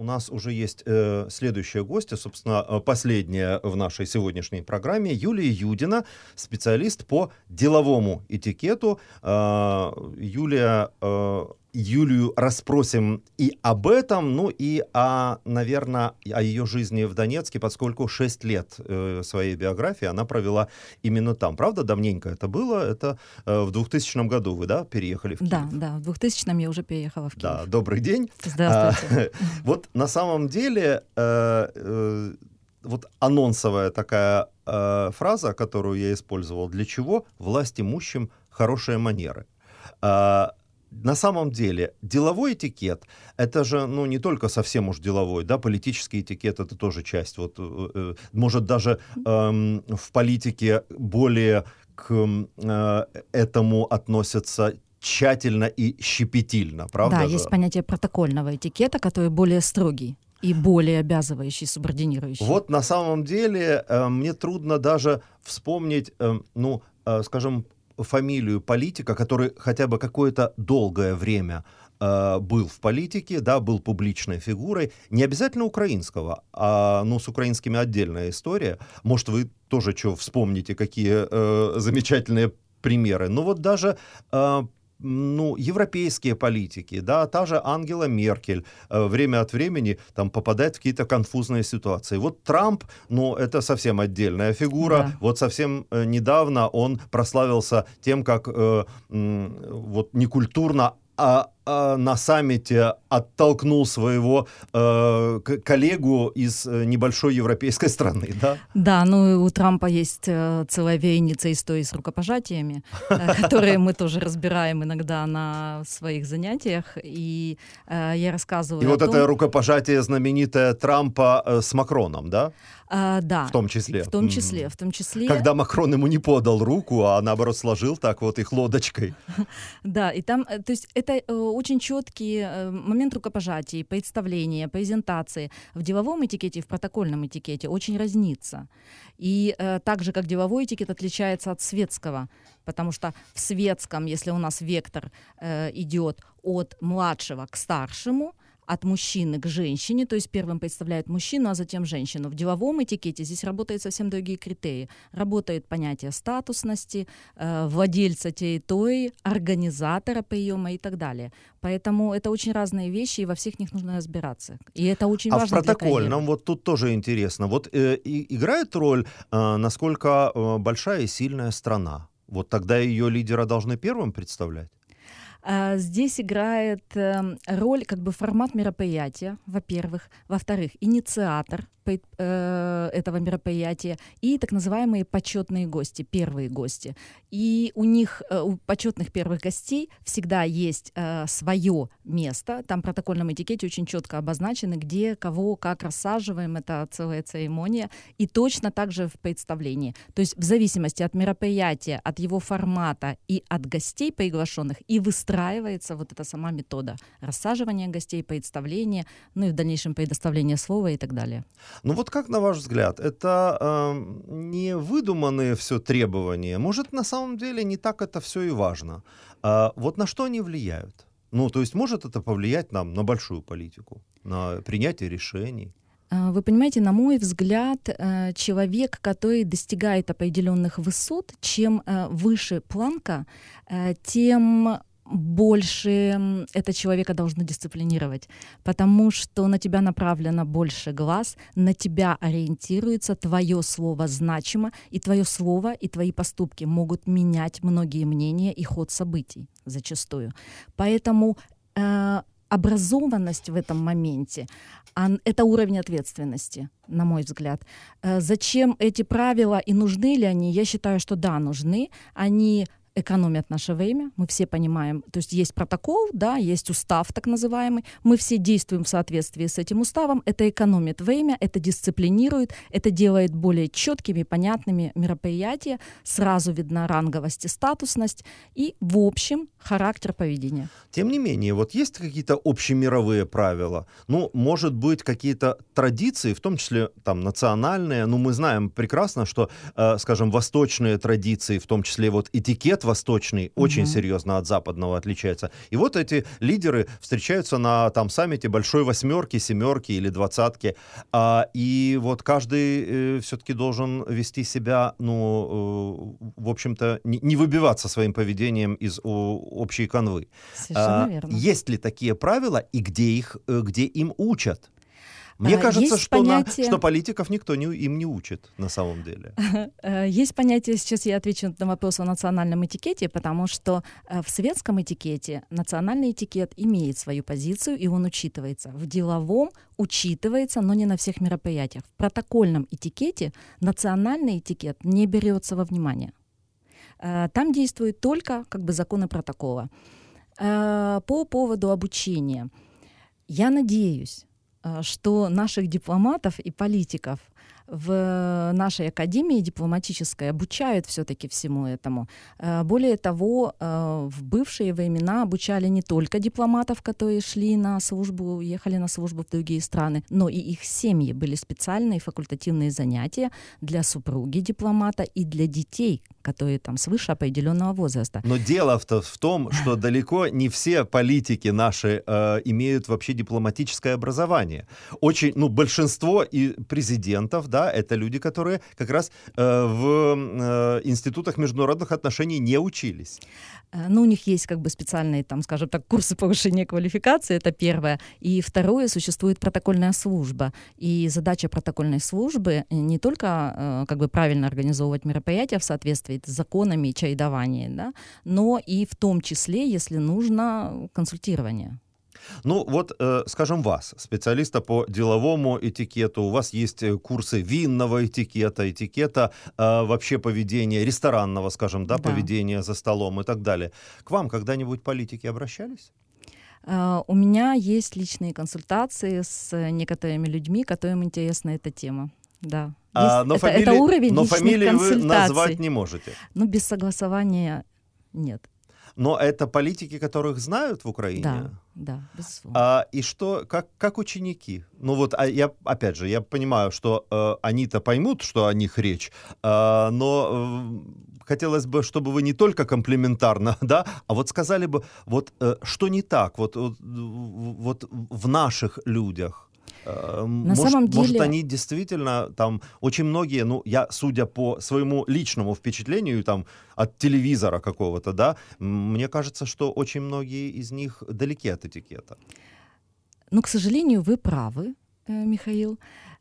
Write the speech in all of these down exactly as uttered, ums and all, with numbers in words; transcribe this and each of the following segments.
у нас уже есть э, следующая гостья, собственно, последняя в нашей сегодняшней программе, Юлия Юдина, специалист по деловому этикету. Э, Юлия, э, Юлию расспросим и об этом, ну и, о, наверное, о ее жизни в Донецке, поскольку шесть лет э, своей биографии она провела именно там. Правда, давненько это было? Это э, в двухтысячном году вы, да, переехали в Киев? Да, да, в двухтысячном я уже переехала в Киев. Да, добрый день. Здравствуйте. А, вот на самом деле э, э, вот анонсовая такая э, фраза, которую я использовал, для чего власть имущим хорошие манеры. А, на самом деле деловой этикет — это же, ну, не только совсем уж деловой, да, политический этикет — это тоже часть. Вот, э, может, даже э, в политике более к э, этому относятся тщательно и щепетильно, правда? Да, же? есть понятие протокольного этикета, который более строгий и более обязывающий, субординирующий. Вот на самом деле э, мне трудно даже вспомнить, э, ну, э, скажем, фамилию политика, который хотя бы какое-то долгое время э, был в политике, да, был публичной фигурой, не обязательно украинского, а, ну, с украинскими отдельная история. Может, вы тоже что вспомните, какие э, замечательные примеры. Но вот даже э, ну, европейские политики, да, та же Ангела Меркель э, время от времени там попадает в какие-то конфузные ситуации. Вот Трамп, ну, это совсем отдельная фигура. Да. Вот совсем э, недавно он прославился тем, как э, э, вот некультурно а, а на саммите оттолкнул своего э, к- коллегу из э, небольшой европейской страны, да? Да, ну и у Трампа есть э, целая вереница историй с рукопожатиями, э, которые мы тоже разбираем иногда на своих занятиях. И э, я рассказываю И о вот том... это рукопожатие знаменитое Трампа э, с Макроном, да? А, да, В том числе. в том Мгм. числе, в том числе. Когда Макрон ему не подал руку, а наоборот сложил так вот их лодочкой. Да, и там, э, то есть это э, очень четкий э, момент рукопожатий, представления, презентации. В деловом этикете и в протокольном этикете очень разнится. И э, так же, как деловой этикет отличается от светского, потому что в светском, если у нас вектор э, идет от младшего к старшему, от мужчины к женщине, то есть первым представляет мужчину, а затем женщину. В деловом этикете здесь работают совсем другие критерии. Работает понятие статусности, э, владельца территории, организатора приема и так далее. Поэтому это очень разные вещи, и во всех них нужно разбираться. И это очень А важно в для протокольном, карьеры. вот тут тоже интересно, вот э, и, играет роль, э, насколько э, большая и сильная страна? Вот тогда ее лидера должны первым представлять? А, Здесь играет э, роль как бы формат мероприятия, во-первых. Во-вторых, инициатор пой- э, этого мероприятия и так называемые почетные гости, первые гости. И у них, э, у почетных первых гостей всегда есть э, свое место. Там в протокольном этикете очень четко обозначено, где, кого, как рассаживаем. Это целая церемония. И точно так же в представлении. То есть в зависимости от мероприятия, от его формата и от гостей приглашенных и выстраивается вот эта сама метода рассаживания гостей, представления, ну и в дальнейшем предоставления слова и так далее. Ну вот как, на ваш взгляд, это э, не выдуманные все требования? Может, на самом деле не так это все и важно? А вот на что они влияют? Ну, то есть может это повлиять нам на большую политику, на принятие решений? А, Вы понимаете, на мой взгляд, э, человек, который достигает определенных высот, чем э, выше планка, э, тем больше м, это человека должно дисциплинировать, потому что на тебя направлено больше глаз, на тебя ориентируется, твое слово значимо, и твое слово и твои поступки могут менять многие мнения и ход событий зачастую. Поэтому э, образованность в этом моменте ан- это уровень ответственности, на мой взгляд. Э, Зачем эти правила и нужны ли они? Я считаю, что да, нужны. Они экономят наше время, мы все понимаем, то есть есть протокол, да, есть устав так называемый, мы все действуем в соответствии с этим уставом, это экономит время, это дисциплинирует, это делает более четкими, понятными мероприятия, сразу видна ранговость и статусность и, в общем, характер поведения. Тем не менее, вот есть какие-то общемировые правила? Ну, может быть, какие-то традиции, в том числе там национальные, ну, мы знаем прекрасно, что, э, скажем, восточные традиции, в том числе вот этикет менталитет восточный очень Мгм. серьезно от западного отличается. И вот эти лидеры встречаются на там саммите большой восьмерки, семерки или двадцатки, а, и вот каждый э, все-таки должен вести себя, ну, э, в общем-то, не, не выбиваться своим поведением из о, общей канвы. Совершенно А, верно. есть ли такие правила и где их, э, где им учат? Мне А, кажется, есть что, на, понятие- что политиков никто не, им не учит на самом деле. Э, Есть понятие, сейчас я отвечу на вопрос о национальном этикете, потому что э, в светском этикете национальный этикет имеет свою позицию, и он учитывается. В деловом учитывается, но не на всех мероприятиях. В протокольном этикете национальный этикет не берется во внимание. Э, Там действуют только как бы законы протокола. Э, По поводу обучения. Я надеюсь, э, что наших дипломатов и политиков в нашей академии дипломатической обучают все-таки всему этому. Э, Более того, э, в бывшие времена обучали не только дипломатов, которые шли на службу, ехали на службу в другие страны, но и их семьи. Были специальные факультативные занятия для супруги дипломата и для детей, которые там свыше определенного возраста. Но дело-то в том, что далеко не все политики наши э, имеют вообще дипломатическое образование. Очень, ну, большинство и президентов, да, это люди, которые как раз э, в э, институтах международных отношений не учились. Э, Ну, у них есть как бы специальные, там, скажем так, курсы повышения квалификации, это первое. И второе, существует протокольная служба. И задача протокольной службы не только э, как бы правильно организовывать мероприятия в соответствии с законами и чередованием, да, но и в том числе, если нужно, консультирование. Ну, вот, э, скажем, вас, специалиста по деловому этикету, у вас есть э, курсы винного этикета, этикета э, вообще поведения, ресторанного, скажем, да, Да. поведения за столом и так далее. К вам когда-нибудь политики обращались? Э, У меня есть личные консультации с некоторыми людьми, которым интересна эта тема. Да. А, Есть- но это, фамилии, это уровень но личных фамилии вы консультаций. назвать не можете. Ну, без согласования нет. Но это политики, которых знают в Украине? Да, да, безусловно. А, и что, как, как ученики? Ну вот, а я, опять же, я понимаю, что э, они-то поймут, что о них речь, э, но э, хотелось бы, чтобы вы не только комплиментарно, да, а вот сказали бы, вот э, что не так, вот, вот, вот в наших людях. Э, На может, самом может, деле- они действительно там очень многие, ну, я, судя по своему личному впечатлению, там, от телевизора какого-то, да, м, мне кажется, что очень многие из них далеки от этикета. Ну, к сожалению, вы правы, э, Михаил.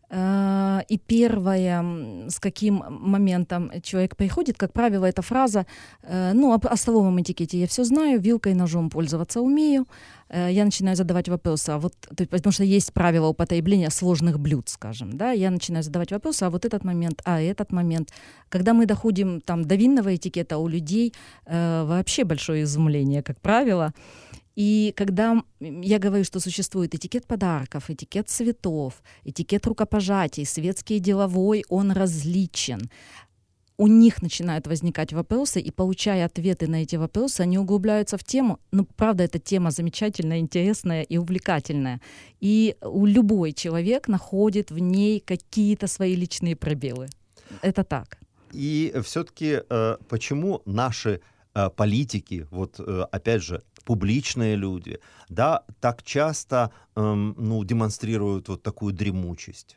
Э, И первое, м, с каким моментом человек приходит, как правило, эта фраза, э, ну, об- о столовом этикете я все знаю, вилкой, ножом пользоваться умею. Э, Я начинаю задавать вопросы, а вот, то есть, потому что есть правила употребления сложных блюд, скажем, да, я начинаю задавать вопросы, а вот этот момент, а этот момент. Когда мы доходим там до винного этикета, у людей э, вообще большое изумление, как правило. И когда м, я говорю, что существует этикет подарков, этикет цветов, этикет рукопожатий, светский и деловой, он различен. У них начинают возникать вопросы, и, получая ответы на эти вопросы, они углубляются в тему. Ну, правда, эта тема замечательная, интересная и увлекательная. И у любой человек находит в ней какие-то свои личные пробелы. Это так. И все-таки э, почему наши э, политики, вот э, опять же, публичные люди, да, так часто эм, ну, демонстрируют вот такую дремучесть?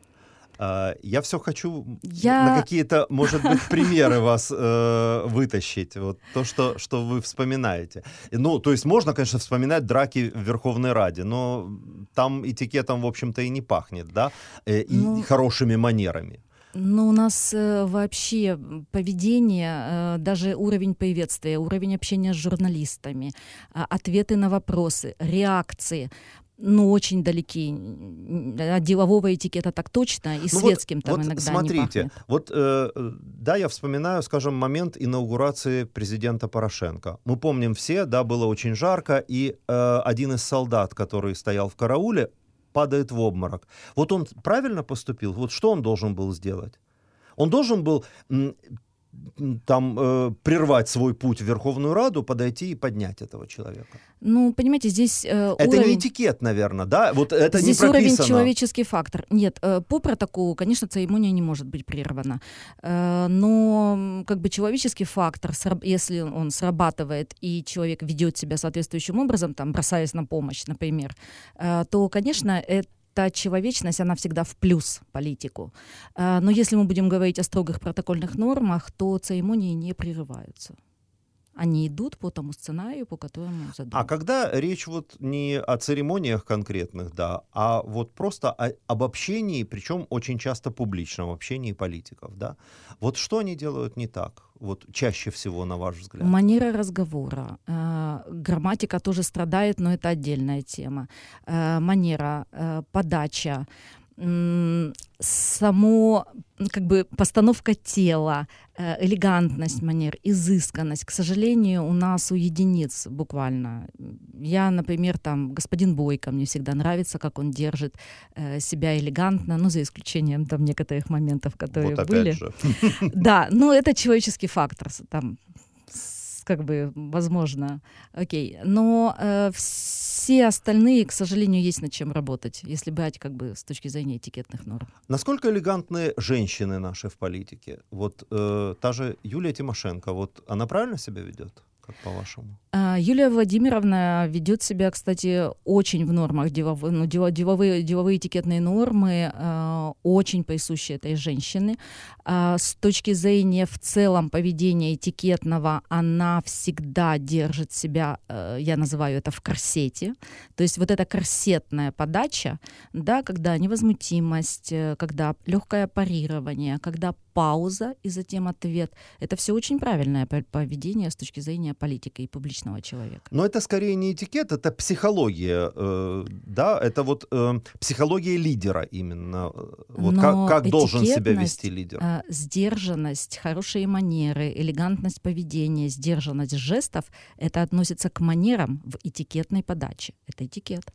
Э, я все хочу Я- на какие-то, может быть, примеры вас э, вытащить, вот то, что, что вы вспоминаете. И, ну, то есть можно, конечно, вспоминать драки в Верховной Раде, но там этикетом, в общем-то, и не пахнет, да, э, и Ну, хорошими манерами. Ну, у нас э, вообще поведение, э, даже уровень приветствия, уровень общения с журналистами, а, ответы на вопросы, реакции, ну, очень далеки м, от делового этикета так точно, и Ну вот- светским там вот иногда смотрите, не пахнет. вот э, э, да, я вспоминаю, скажем, момент инаугурации президента Порошенко. Мы помним все, да, было очень жарко, и э, один из солдат, который стоял в карауле, падает в обморок. Вот он правильно поступил? Вот что он должен был сделать? Он должен был м, там э, прервать свой путь в Верховную Раду, подойти и поднять этого человека. Ну, понимаете, здесь э, это уровень... не этикет, наверное, да? Вот это здесь не прописано. Уровень человеческий фактор. Нет, э, по протоколу, конечно, церемония не может быть прервана. Э, но как бы человеческий фактор, если он срабатывает и человек ведет себя соответствующим образом, там, бросаясь на помощь, например, э, то, конечно, это та человечность, она всегда в плюс политику. Но если мы будем говорить о строгих протокольных нормах, то церемонии не прерываются. Они идут по тому сценарию, по которому задумано. А когда речь вот не о церемониях конкретных, да, а вот просто о, об общении, причем очень часто публичном общении политиков, да, вот что они делают не так? Вот чаще всего, на ваш взгляд? Манера разговора. Э, грамматика тоже страдает, но это отдельная тема. Э, манера, э, подача, м- само, как бы, постановка тела, э, элегантность манер, изысканность. К сожалению, у нас у единиц буквально. Я, например, там, господин Бойко, мне всегда нравится, как он держит э, себя элегантно, ну, за исключением там некоторых моментов, которые вот были. Же. Да, но это человеческий фактор, там, как бы, возможно, окей. Но э, все остальные, к сожалению, есть над чем работать, если брать, как бы, с точки зрения этикетных норм. Насколько элегантны женщины наши в политике? Вот э, та же Юлия Тимошенко, вот она правильно себя ведет? Как по-вашему? Юлия Владимировна ведет себя, кстати, очень в нормах, деловые, ну, деловые, деловые этикетные нормы э, очень присущи этой женщине. Э, с точки зрения в целом поведения этикетного, она всегда держит себя, э, я называю это в корсете. То есть вот эта корсетная подача, да, когда невозмутимость, когда легкое парирование, когда пауза и затем ответ. Это все очень правильное поведение с точки зрения политики и публичного человека. Но это скорее не этикет, это психология, э, да, это вот э, психология лидера именно. Вот как, как должен себя вести лидер? Э, сдержанность, хорошие манеры, элегантность поведения, сдержанность жестов, это относится к манерам в этикетной подаче. Это этикет.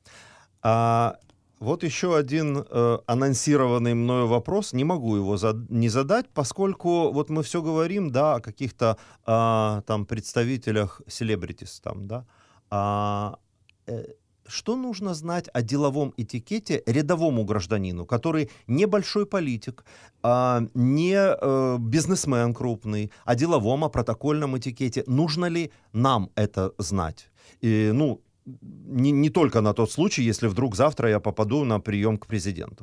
А вот еще один э, анонсированный мною вопрос, не могу его зад- не задать, поскольку вот мы все говорим, да, о каких-то э, там представителях селебритис, там, да, а, э, что нужно знать о деловом этикете рядовому гражданину, который не большой политик, э, не э, бизнесмен крупный, о деловом, о протокольном этикете? Нужно ли нам это знать? И, ну, Не, не только на тот случай, если вдруг завтра я попаду на прием к президенту.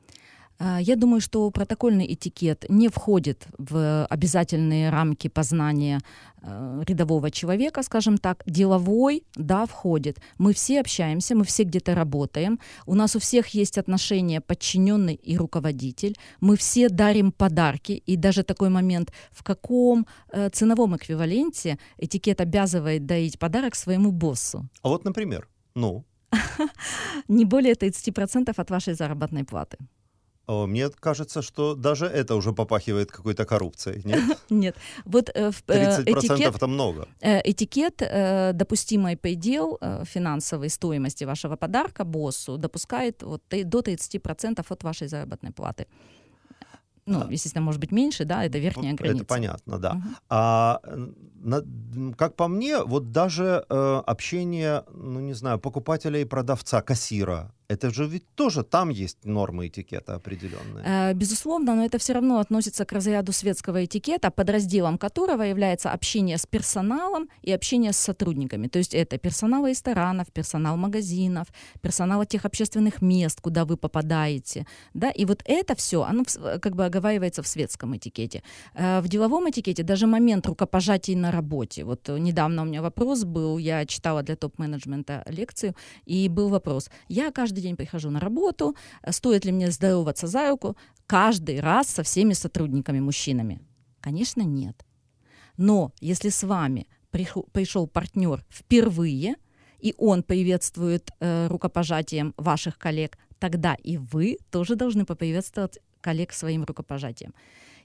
Я думаю, что протокольный этикет не входит в обязательные рамки познания э, рядового человека, скажем так. Деловой, да, входит. Мы все общаемся, мы все где-то работаем. У нас у всех есть отношения подчиненный и руководитель. Мы все дарим подарки. И даже такой момент, в каком э, ценовом эквиваленте этикет обязывает дарить подарок своему боссу. А вот, например, ну? Не более тридцать процентов от вашей заработной платы. Мне кажется, что даже это уже попахивает какой-то коррупцией, нет? Нет. Вот, э, тридцать процентов это много. Э, этикет, э, допустимый предел э, финансовой стоимости вашего подарка боссу допускает вот, до тридцать процентов от вашей заработной платы. Ну, а, естественно, может быть меньше, да, это верхняя граница. Это понятно, да. Угу. А на, как по мне, вот даже э, общение, ну, не знаю, покупателя и продавца, кассира, это же ведь тоже там есть нормы этикета определенные. Э, безусловно, но это все равно относится к разряду светского этикета, подразделом которого является общение с персоналом и общение с сотрудниками. То есть это персонал ресторанов, персонал магазинов, персонал тех общественных мест, куда вы попадаете. Да? И вот это все, оно как бы оговаривается в светском этикете. Э, в деловом этикете даже момент рукопожатий на работе. Вот недавно у меня вопрос был, я читала для топ-менеджмента лекцию, и был вопрос. Я каждый день прихожу на работу, стоит ли мне здороваться за руку каждый раз со всеми сотрудниками, мужчинами? Конечно, нет. Но если с вами пришел партнер впервые, и он приветствует э, рукопожатием ваших коллег, тогда и вы тоже должны поприветствовать коллег своим рукопожатием.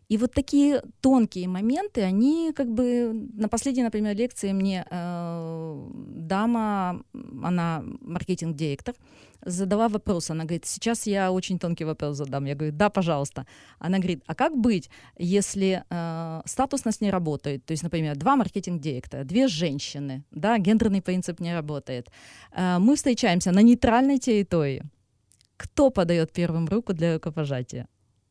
И вот такие тонкие моменты, они как бы... На последней, например, лекции мне э, дама, она маркетинг-директор, задала вопрос. Она говорит, сейчас я очень тонкий вопрос задам. Я говорю, да, пожалуйста. Она говорит, а как быть, если э, статусность не работает? То есть, например, два маркетинг-директора, две женщины, да, гендерный принцип не работает. Э, мы встречаемся на нейтральной территории. Кто подает первым руку для рукопожатия?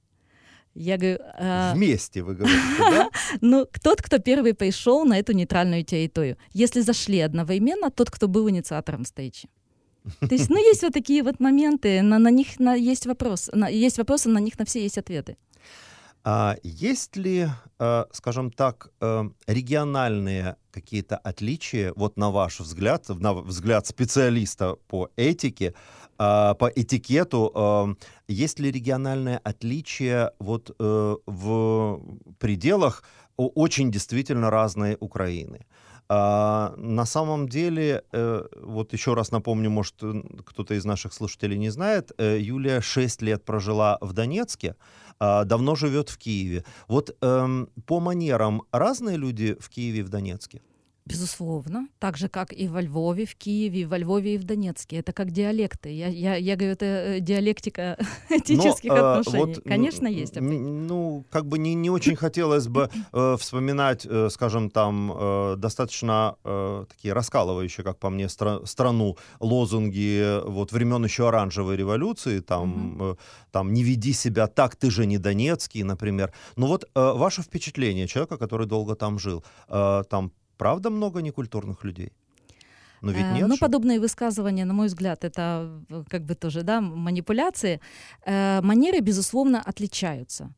Я говорю... Э... Вместе, вы говорите, да? Ну, тот, кто первый пришел на эту нейтральную территорию. Если зашли одновременно, тот, кто был инициатором встречи. То есть, ну, есть вот такие вот моменты, на, на них на, есть вопрос, на, есть вопросы, на них на все есть ответы. А есть ли, э, скажем так, э, региональные какие-то отличия, вот на ваш взгляд, на взгляд специалиста по этике, э, по этикету, э, есть ли региональные отличия вот э, в пределах очень действительно разной Украины? А, на самом деле, э, вот еще раз напомню, может, кто-то из наших слушателей не знает, э, Юлия шесть лет прожила в Донецке, а, давно живет в Киеве. Вот э, по манерам разные люди в Киеве и в Донецке? Безусловно, так же, как и во Львове, в Киеве, во Львове и в Донецке. Это как диалекты. Я, я, я говорю, это диалектика этических Но, отношений. Вот, Конечно, есть. Ну, как бы не, не очень хотелось бы э, вспоминать, э, скажем, там, э, достаточно э, такие раскалывающие, как по мне, стра- страну лозунги вот времен еще оранжевой революции, там, Угу. э, там, не веди себя так, ты же не донецкий, например. Но вот э, ваше впечатление человека, который долго там жил, э, там, правда много некультурных людей? Но ведь нет Ну, же. подобные высказывания, на мой взгляд, это как бы тоже, да, манипуляции. Э, манеры, безусловно, отличаются.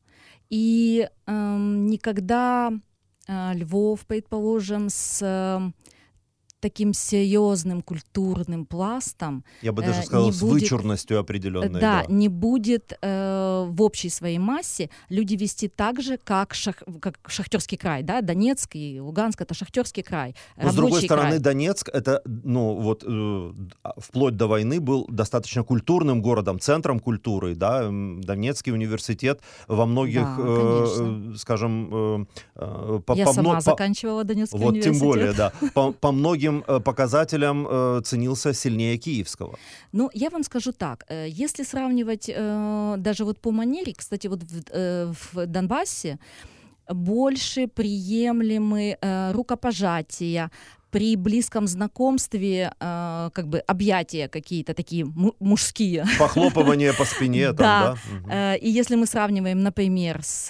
И э, никогда э, Львов, предположим, с э, таким серьезным культурным пластом. Я бы даже э, сказал, не с будет, вычурностью определенной. Да, Да, не будет э, в общей своей массе люди вести так же, как, шах, как Шахтерский край, да, Донецк и Луганск — это Шахтерский край. Но, с другой стороны, край. Донецк, это, ну, вот, э, вплоть до войны был достаточно культурным городом, центром культуры, да, Донецкий университет во многих, Да, э, скажем... Э, по, Я по сама по, заканчивала Донецкий вот университет. Вот, тем более, да. По, по многим показателям э, ценился сильнее киевского. Ну, я вам скажу так, если сравнивать э, даже вот по манере, кстати, вот в, э, в Донбассе больше приемлемы э, рукопожатия, при близком знакомстве э, как бы объятия какие-то такие мужские. Похлопывание по спине. Там, да. да? И если мы сравниваем, например, с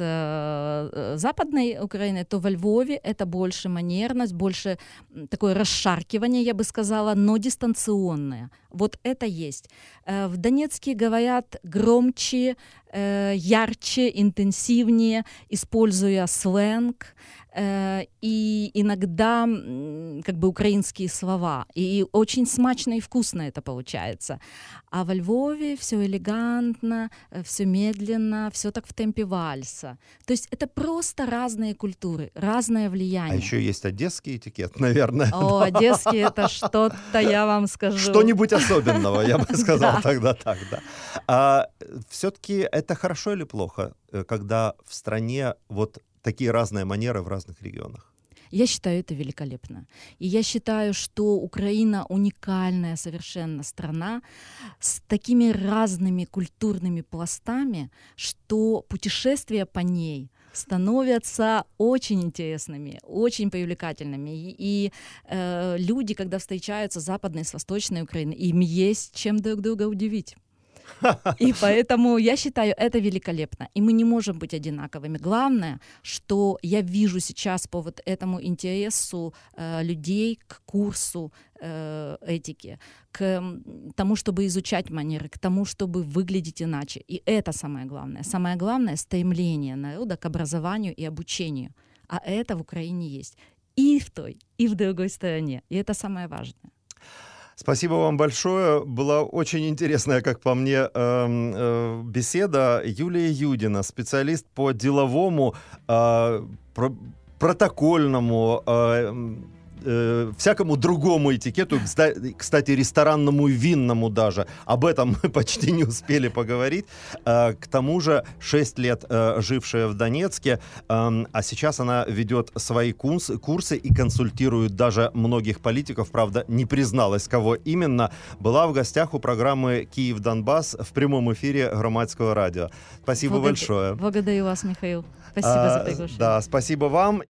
э, Западной Украиной, то во Львове это больше манерность, больше такое расшаркивание, я бы сказала, но дистанционное. Вот это есть. Э, в Донецке говорят громче, э, ярче, интенсивнее, используя сленг, и иногда как бы украинские слова. И очень смачно и вкусно это получается. А во Львове все элегантно, все медленно, все так в темпе вальса. То есть это просто разные культуры, разное влияние. А еще есть одесский этикет, наверное. О, одесский — это что-то, я вам скажу. Что-нибудь особенного, я бы сказал тогда так, да. А все-таки это хорошо или плохо, когда в стране вот такие разные манеры в разных регионах? Я считаю это великолепно. И я считаю, что Украина уникальная совершенно страна с такими разными культурными пластами, что путешествия по ней становятся очень интересными, очень привлекательными. И, и э, люди, когда встречаются с Западной, с Восточной Украиной, им есть чем друг друга удивить. И поэтому я считаю это великолепно. И мы не можем быть одинаковыми. Главное, что я вижу сейчас по вот этому интересу э, людей к курсу э, этики, к тому, чтобы изучать манеры, к тому, чтобы выглядеть иначе. И это самое главное. Самое главное — стремление народа к образованию и обучению. А это в Украине есть. И в той, и в другой стороне. И это самое важное. Спасибо вам большое. Была очень интересная, как по мне, э, э, беседа. Юлия Юдина, специалист по деловому, э, про, протокольному, э, э, всякому другому этикету, кстати, ресторанному и винному даже. Об этом мы почти не успели поговорить. Э, к тому же шесть лет э, жившая в Донецке, э, а сейчас она ведет свои курс, курсы и консультирует даже многих политиков, правда, не призналась, кого именно, была в гостях у программы «Киев-Донбасс» в прямом эфире Громадского радио. Спасибо Благодар... большое. Благодарю вас, Михаил. Спасибо а, за приглашение. Да, спасибо вам.